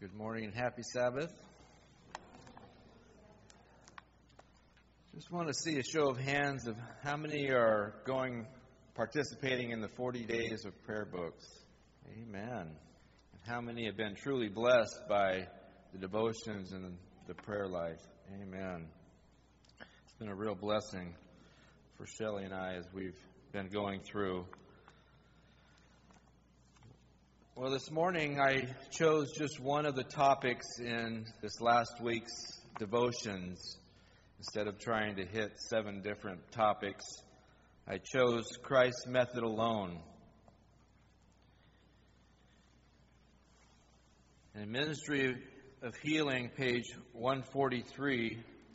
Good morning and happy Sabbath. Just want to see a show of hands of how many are participating in the 40 days of prayer books. Amen. And how many have been truly blessed by the devotions and the prayer life. Amen. It's been a real blessing for Shelley and I as we've been going through. Well, this morning I chose just one of the topics in this last week's devotions. Instead of trying to hit 7 different topics, I chose Christ's method alone. In Ministry of Healing, page 143,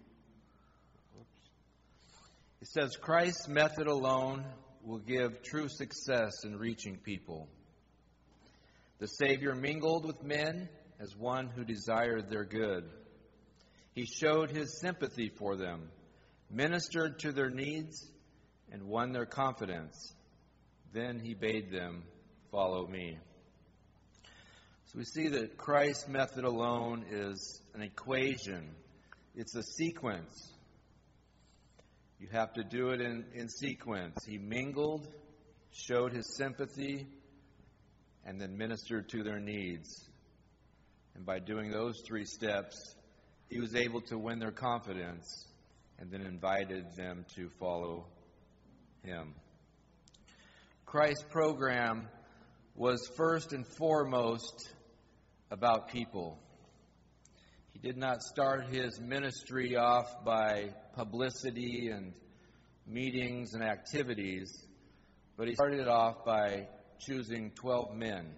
it says, Christ's method alone will give true success in reaching people. The Savior mingled with men as one who desired their good. He showed his sympathy for them, ministered to their needs, and won their confidence. Then he bade them, "Follow me." So we see that Christ's method alone is an equation. It's a sequence. You have to do it in sequence. He mingled, showed his sympathy, and then ministered to their needs. And by doing those 3 steps, he was able to win their confidence and then invited them to follow him. Christ's program was first and foremost about people. He did not start his ministry off by publicity and meetings and activities, but he started it off by choosing 12 men.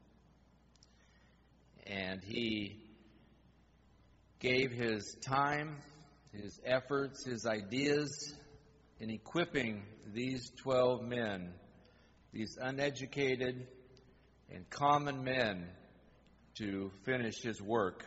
And he gave his time, his efforts, his ideas in equipping these 12 men, these uneducated and common men, to finish his work.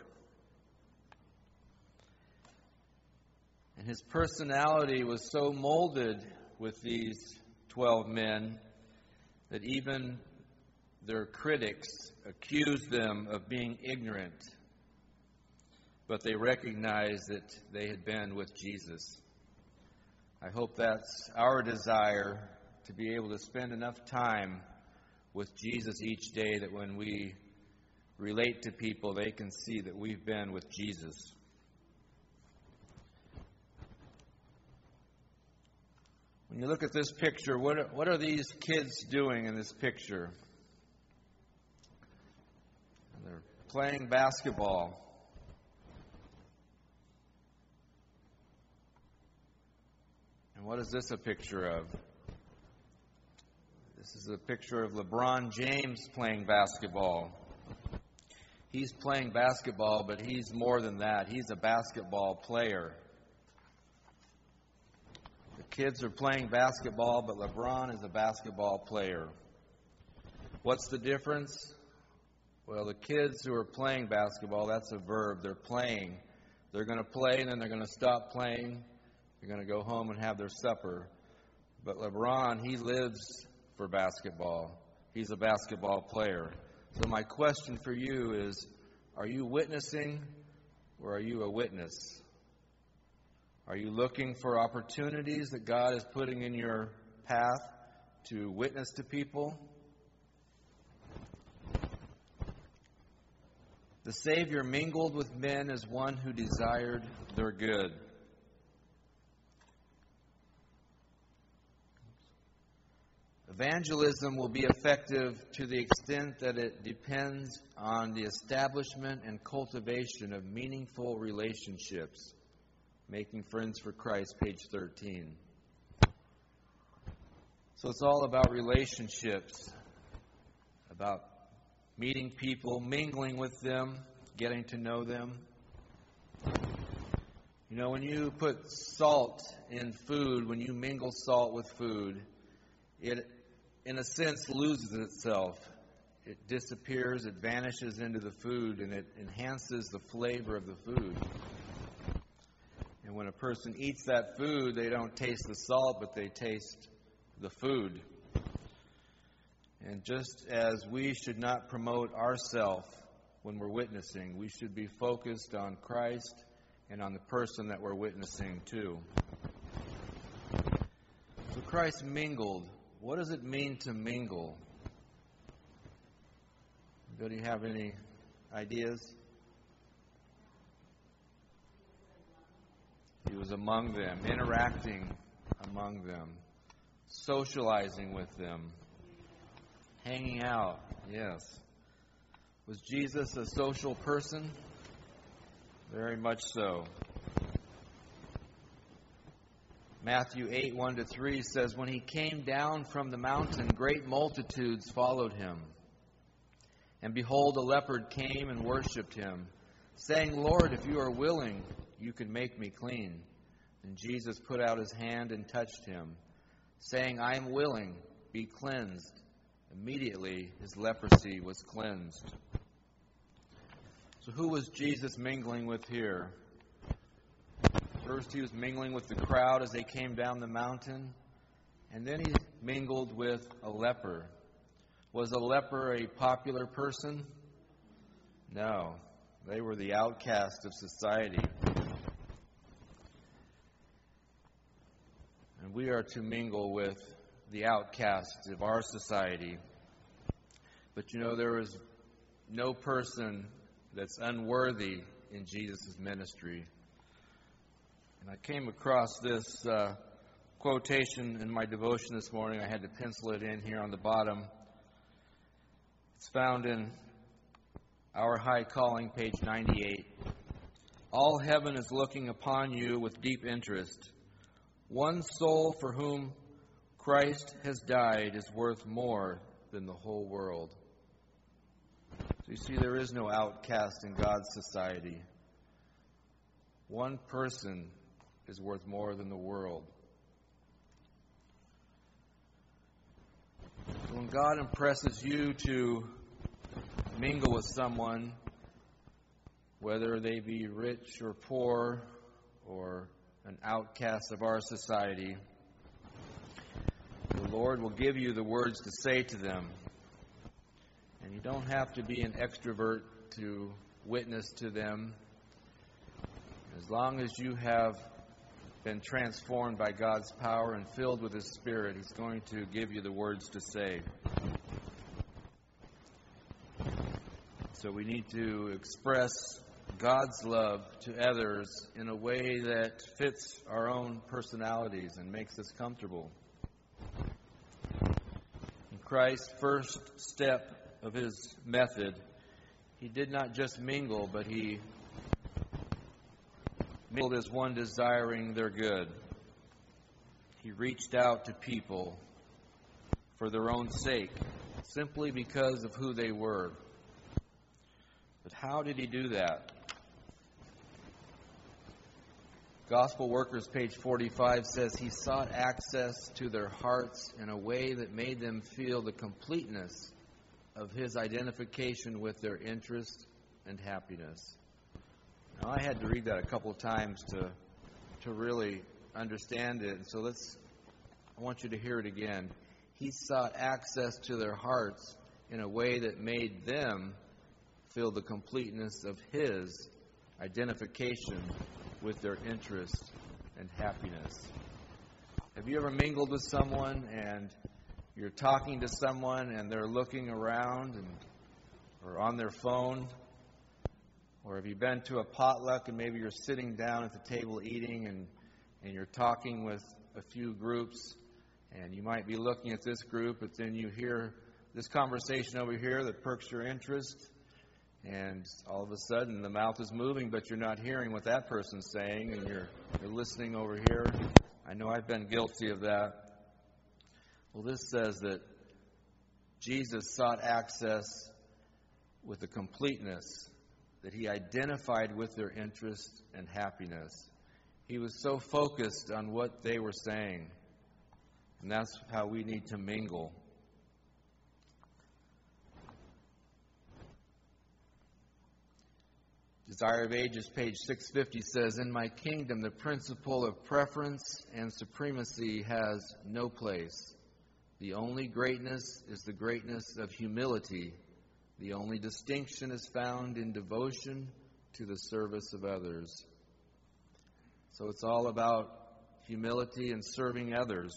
And his personality was so molded with these 12 men that even their critics accused them of being ignorant. But they recognized that they had been with Jesus. I hope that's our desire, to be able to spend enough time with Jesus each day that when we relate to people, they can see that we've been with Jesus. When you look at this picture, what are these kids doing in this picture? They're playing basketball. And what is this a picture of? This is a picture of LeBron James playing basketball. He's playing basketball, but he's more than that. He's a basketball player. The kids are playing basketball, but LeBron is a basketball player. What's the difference? Well, the kids who are playing basketball, that's a verb. They're playing. They're going to play, and then they're going to stop playing. They're going to go home and have their supper. But LeBron, he lives for basketball. He's a basketball player. So my question for you is, are you witnessing or are you a witness? Are you looking for opportunities that God is putting in your path to witness to people? The Savior mingled with men as one who desired their good. Evangelism will be effective to the extent that it depends on the establishment and cultivation of meaningful relationships. Making Friends for Christ, page 13. So it's all about relationships, about meeting people, mingling with them, getting to know them. You know, when you put salt in food, when you mingle salt with food, it, in a sense, loses itself. It disappears, it vanishes into the food, and it enhances the flavor of the food. And when a person eats that food, they don't taste the salt, but they taste the food. And just as we should not promote ourselves when we're witnessing. We should be focused on Christ and on the person that we're witnessing to. So Christ mingled. What does it mean to mingle? Anybody have any ideas? He was among them, interacting among them, socializing with them, hanging out. Yes. Was Jesus a social person? Very much so. Matthew 8, 1-3 says, "When he came down from the mountain, great multitudes followed him. And behold, a leopard came and worshipped him, saying, 'Lord, if you are willing, you can make me clean.' And Jesus put out his hand and touched him, saying, 'I am willing, be cleansed.' Immediately his leprosy was cleansed." So who was Jesus mingling with here? First he was mingling with the crowd as they came down the mountain, and then he mingled with a leper. Was a leper a popular person? No. They were the outcast of society. And we are to mingle with the outcasts of our society. But you know, there is no person that's unworthy in Jesus' ministry. And I came across this quotation in my devotion this morning. I had to pencil it in here on the bottom. It's found in Our High Calling, page 98. "All heaven is looking upon you with deep interest. One soul for whom Christ has died is worth more than the whole world." So you see, there is no outcast in God's society. One person is worth more than the world. So when God impresses you to mingle with someone, whether they be rich or poor or an outcast of our society, the Lord will give you the words to say to them. And you don't have to be an extrovert to witness to them. As long as you have been transformed by God's power and filled with His Spirit, He's going to give you the words to say. So we need to express God's love to others in a way that fits our own personalities and makes us comfortable. In Christ's first step of His method, He did not just mingle, but He mingled as one desiring their good. He reached out to people for their own sake, simply because of who they were. But how did He do that? Gospel Workers, page 45, says He sought access to their hearts in a way that made them feel the completeness of His identification with their interest and happiness. Now, I had to read that a couple of times to really understand it. And so I want you to hear it again. He sought access to their hearts in a way that made them feel the completeness of His identification with their interest and happiness. Have you ever mingled with someone and you're talking to someone and they're looking around or on their phone? Or have you been to a potluck and maybe you're sitting down at the table eating and you're talking with a few groups, and you might be looking at this group, but then you hear this conversation over here that perks your interest, and all of a sudden the mouth is moving, but you're not hearing what that person's saying, and you're listening over here. I know I've been guilty of that. Well, this says that Jesus sought access with the completeness, that He identified with their interest and happiness. He was so focused on what they were saying. And that's how we need to mingle. Desire of Ages, page 650, says, "In my kingdom, the principle of preference and supremacy has no place. The only greatness is the greatness of humility, The only distinction is found in devotion to the service of others. So it's all about humility and serving others.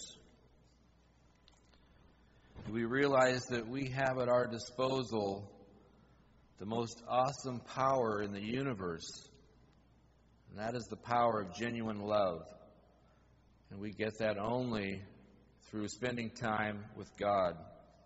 We realize that we have at our disposal the most awesome power in the universe, and that is the power of genuine love. And we get that only through spending time with God.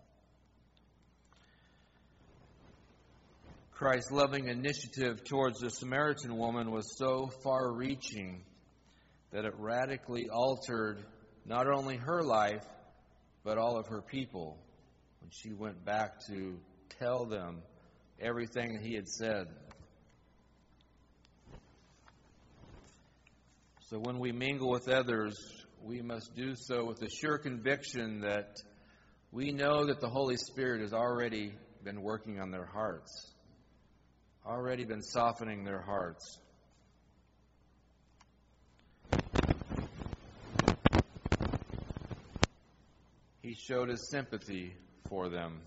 Christ's loving initiative towards the Samaritan woman was so far-reaching that it radically altered not only her life, but all of her people when she went back to tell them everything that he had said. So when we mingle with others, we must do so with the sure conviction that we know that the Holy Spirit has already been working on their hearts, already been softening their hearts. He showed his sympathy for them.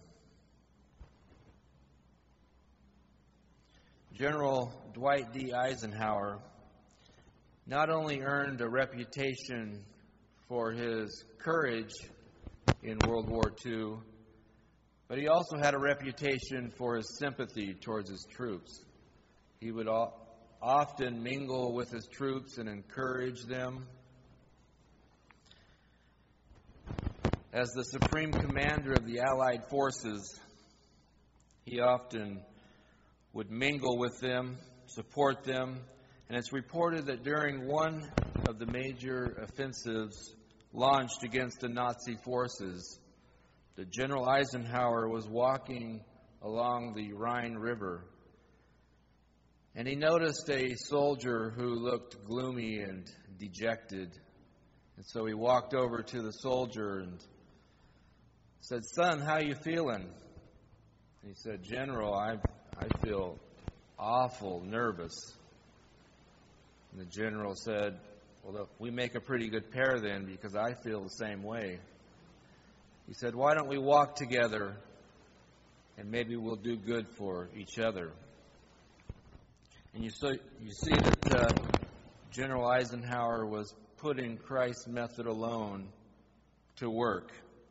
General Dwight D. Eisenhower not only earned a reputation for his courage in World War II, but he also had a reputation for his sympathy towards his troops. He would often mingle with his troops and encourage them. As the supreme commander of the Allied forces, he often would mingle with them, support them, and it's reported that during one of the major offensives launched against the Nazi forces, that General Eisenhower was walking along the Rhine River, and he noticed a soldier who looked gloomy and dejected. And so he walked over to the soldier and said, "Son, how you feeling?" And he said, "General, I feel awful nervous." And the general said, "Well, we make a pretty good pair then, because I feel the same way." He said, "Why don't we walk together and maybe we'll do good for each other?" And you see that General Eisenhower was putting Christ's method alone to work.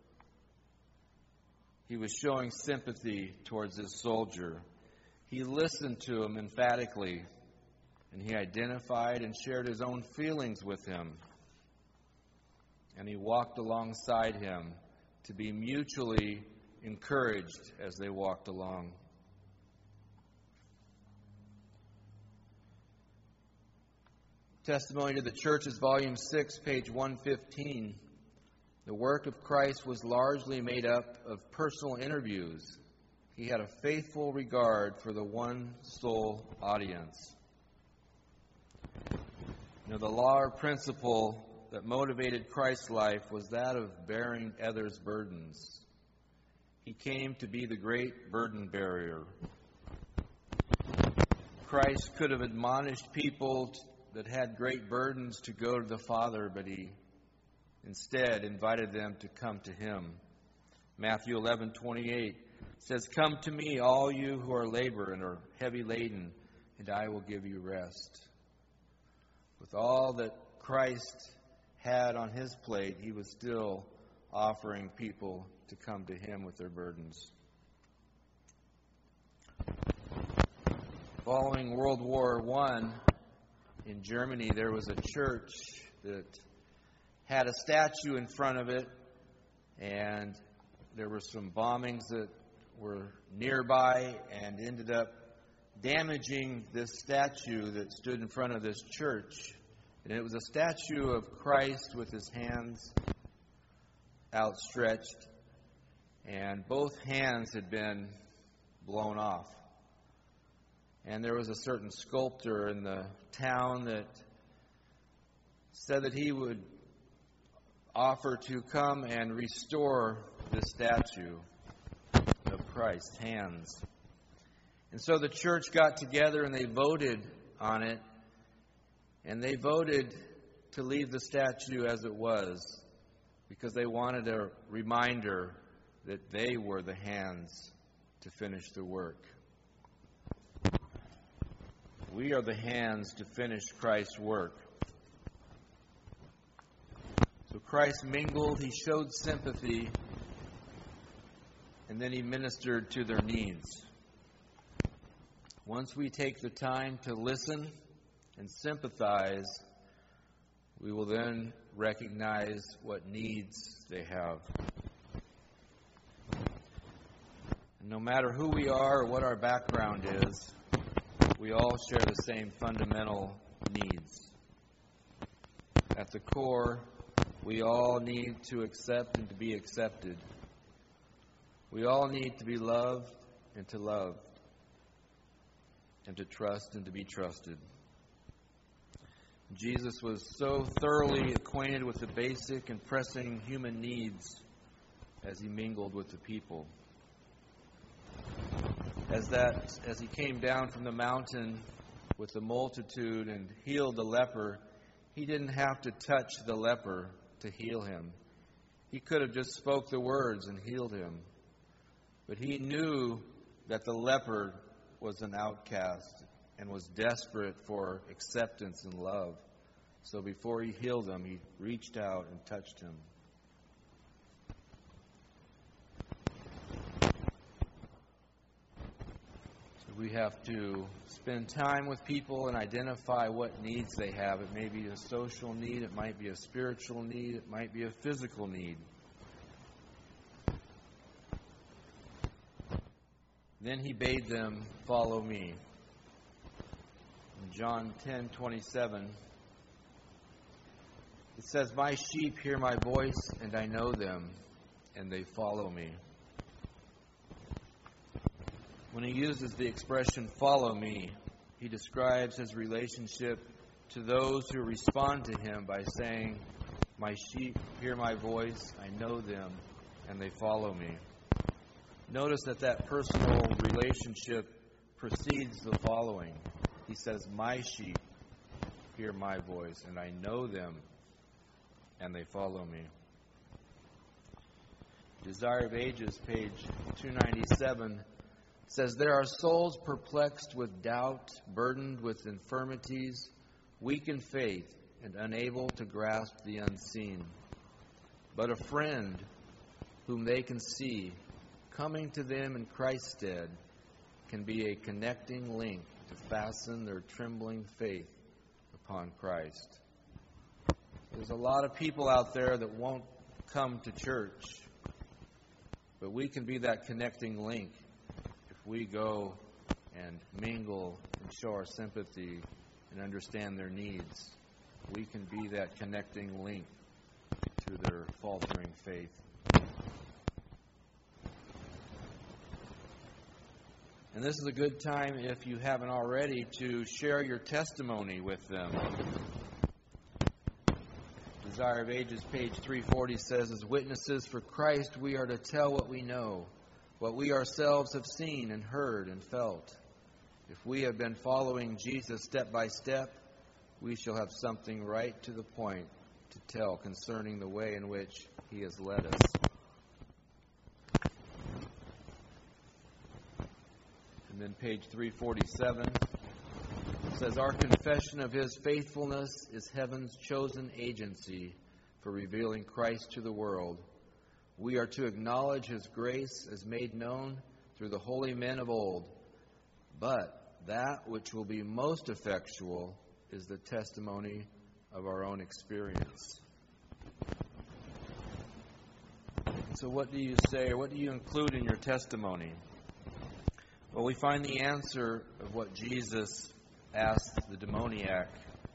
He was showing sympathy towards his soldier. He listened to him emphatically, and he identified and shared his own feelings with him. And he walked alongside him to be mutually encouraged as they walked along. Testimony to the Churches, Volume 6, page 115. The work of Christ was largely made up of personal interviews. He had a faithful regard for the one soul audience. The law or principle that motivated Christ's life was that of bearing others' burdens. He came to be the great burden bearer. Christ could have admonished people that had great burdens to go to the Father, but he instead invited them to come to him. Matthew 11:28 says, "Come to me, all you who are labor and are heavy laden, and I will give you rest." With all that Christ had on his plate, he was still offering people to come to him with their burdens. Following World War I, in Germany, there was a church that had a statue in front of it, and there were some bombings that were nearby and ended up damaging this statue that stood in front of this church. And it was a statue of Christ with his hands outstretched, and both hands had been blown off. And there was a certain sculptor in the town that said that he would offer to come and restore this statue of Christ's hands. And so the church got together and they voted on it. And they voted to leave the statue as it was because they wanted a reminder that they were the hands to finish the work. We are the hands to finish Christ's work. So Christ mingled, he showed sympathy, and then he ministered to their needs. Once we take the time to listen and sympathize, we will then recognize what needs they have. And no matter who we are or what our background is, we all share the same fundamental needs. At the core, we all need to accept and to be accepted. We all need to be loved and to love, and to trust and to be trusted. Jesus was so thoroughly acquainted with the basic and pressing human needs as he mingled with the people. As he came down from the mountain with the multitude and healed the leper, he didn't have to touch the leper to heal him. He could have just spoke the words and healed him. But he knew that the leper was an outcast and was desperate for acceptance and love. So before he healed him, he reached out and touched him. So we have to spend time with people and identify what needs they have. It may be a social need, it might be a spiritual need, it might be a physical need. Then he bade them follow me. In John 10:27, it says, "My sheep hear my voice, and I know them, and they follow me." When he uses the expression "follow me," he describes his relationship to those who respond to him by saying, "My sheep hear my voice, I know them, and they follow me." Notice that personal relationship precedes the following. He says, "My sheep hear my voice, and I know them, and they follow me." Desire of Ages, page 297, says, "There are souls perplexed with doubt, burdened with infirmities, weak in faith, and unable to grasp the unseen. But a friend whom they can see, coming to them in Christ's stead, can be a connecting link to fasten their trembling faith upon Christ." There's a lot of people out there that won't come to church, but we can be that connecting link if we go and mingle and show our sympathy and understand their needs. We can be that connecting link to their faltering faith. And this is a good time, if you haven't already, to share your testimony with them. Desire of Ages, page 340, says, "As witnesses for Christ, we are to tell what we know, what we ourselves have seen and heard and felt. If we have been following Jesus step by step, we shall have something right to the point to tell concerning the way in which he has led us." And then page 347 says, "Our confession of his faithfulness is heaven's chosen agency for revealing Christ to the world. We are to acknowledge his grace as made known through the holy men of old. But that which will be most effectual is the testimony of our own experience." So what do you say, or what do you include in your testimony? Well, we find the answer of what Jesus asked the demoniac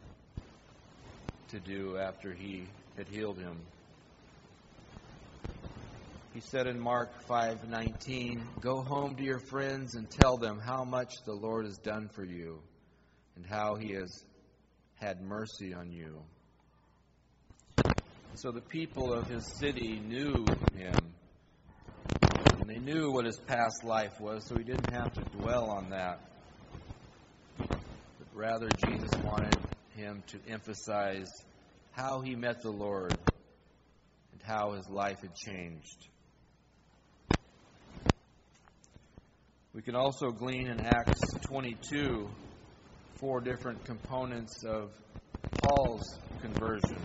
to do after he had healed him. He said in Mark 5:19, "Go home to your friends and tell them how much the Lord has done for you and how he has had mercy on you." So the people of his city knew him. And they knew what his past life was, so he didn't have to dwell on that. But rather, Jesus wanted him to emphasize how he met the Lord and how his life had changed. We can also glean in Acts 22 4 different components of Paul's conversion.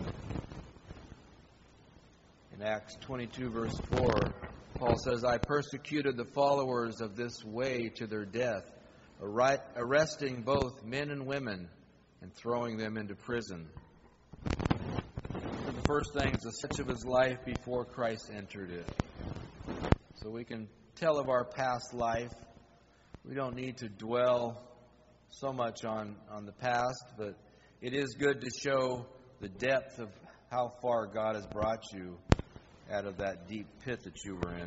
In Acts 22, verse 4, Paul says, I persecuted the followers of this way to their death, arresting both men and women and throwing them into prison. The first thing is the sketch of his life before Christ entered it. So we can tell of our past life. We don't need to dwell so much on the past, but it is good to show the depth of how far God has brought you out of that deep pit that you were in.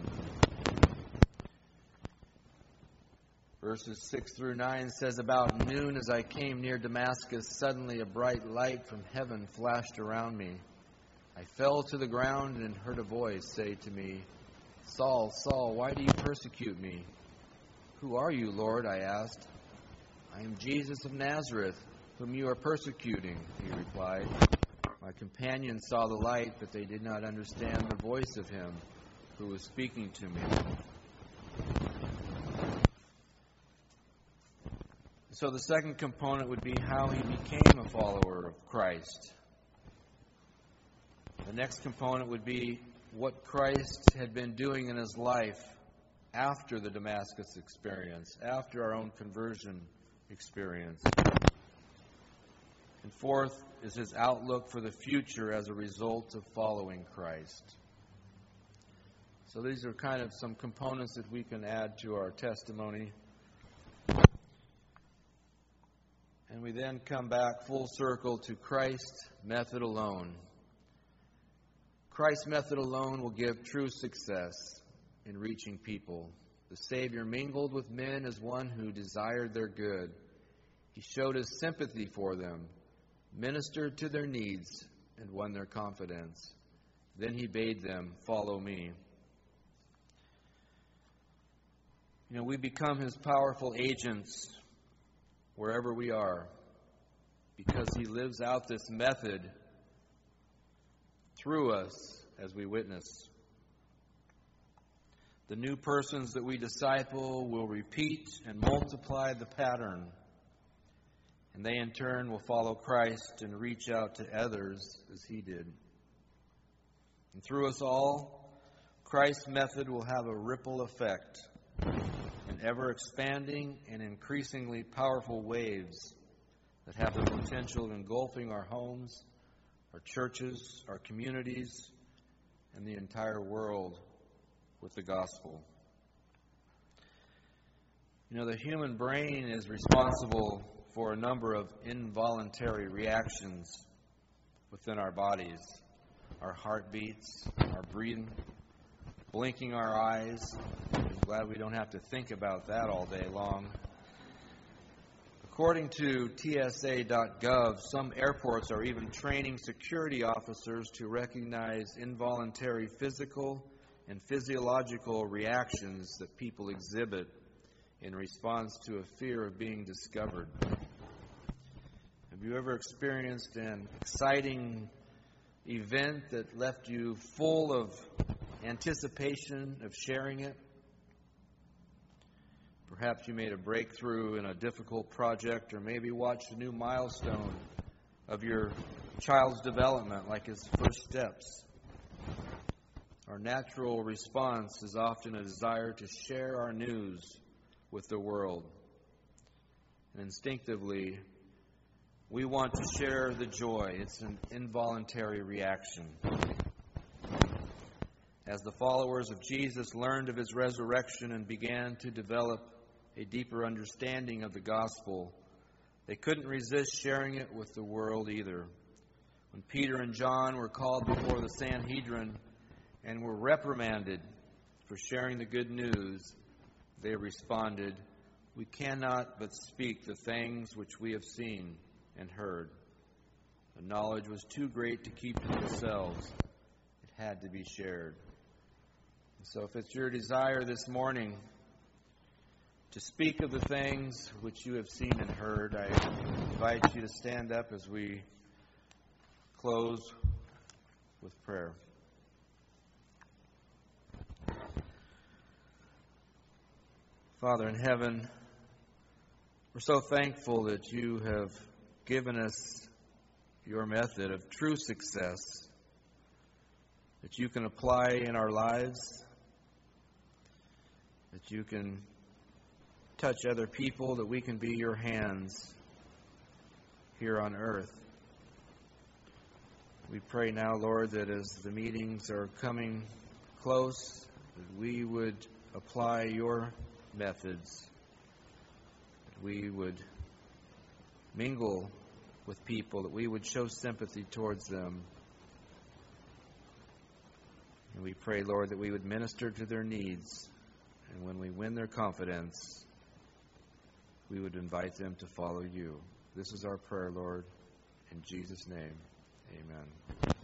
Verses 6 through 9 says, About noon as I came near Damascus, suddenly a bright light from heaven flashed around me. I fell to the ground and heard a voice say to me, Saul, Saul, why do you persecute me? Who are you, Lord? I asked. I am Jesus of Nazareth, whom you are persecuting, he replied. My companions saw the light, but they did not understand the voice of him who was speaking to me. So the second component would be how he became a follower of Christ. The next component would be what Christ had been doing in his life after the Damascus experience, after our own conversion experience. And fourth is his outlook for the future as a result of following Christ. So these are kind of some components that we can add to our testimony. And we then come back full circle to Christ's method alone. Christ's method alone will give true success in reaching people. The Savior mingled with men as one who desired their good. He showed his sympathy for them, ministered to their needs, and won their confidence. Then he bade them, follow me. We become his powerful agents wherever we are because he lives out this method through us as we witness. The new persons that we disciple will repeat and multiply the pattern, and they in turn will follow Christ and reach out to others as he did. And through us all, Christ's method will have a ripple effect in ever-expanding and increasingly powerful waves that have the potential of engulfing our homes, our churches, our communities, and the entire world with the gospel. The human brain is responsible for a number of involuntary reactions within our bodies. Our heartbeats, our breathing, blinking our eyes. I'm glad we don't have to think about that all day long. According to TSA.gov, some airports are even training security officers to recognize involuntary physical and physiological reactions that people exhibit in response to a fear of being discovered. Have you ever experienced an exciting event that left you full of anticipation of sharing it? Perhaps you made a breakthrough in a difficult project, or maybe watched a new milestone of your child's development, like his first steps. Our natural response is often a desire to share our news with the world. And instinctively, we want to share the joy. It's an involuntary reaction. As the followers of Jesus learned of his resurrection and began to develop a deeper understanding of the gospel, they couldn't resist sharing it with the world either. When Peter and John were called before the Sanhedrin and were reprimanded for sharing the good news, they responded, "We cannot but speak the things which we have seen and heard." The knowledge was too great to keep to themselves. It had to be shared. So if it's your desire this morning to speak of the things which you have seen and heard, I invite you to stand up as we close with prayer. Father in heaven, we're so thankful that you have given us your method of true success that you can apply in our lives, that you can touch other people, that we can be your hands here on earth. We pray now, Lord, that as the meetings are coming close, that we would apply your methods, that we would mingle with people, that we would show sympathy towards them. And we pray, Lord, that we would minister to their needs, and when we win their confidence, we would invite them to follow you. This is our prayer, Lord. In Jesus' name, amen.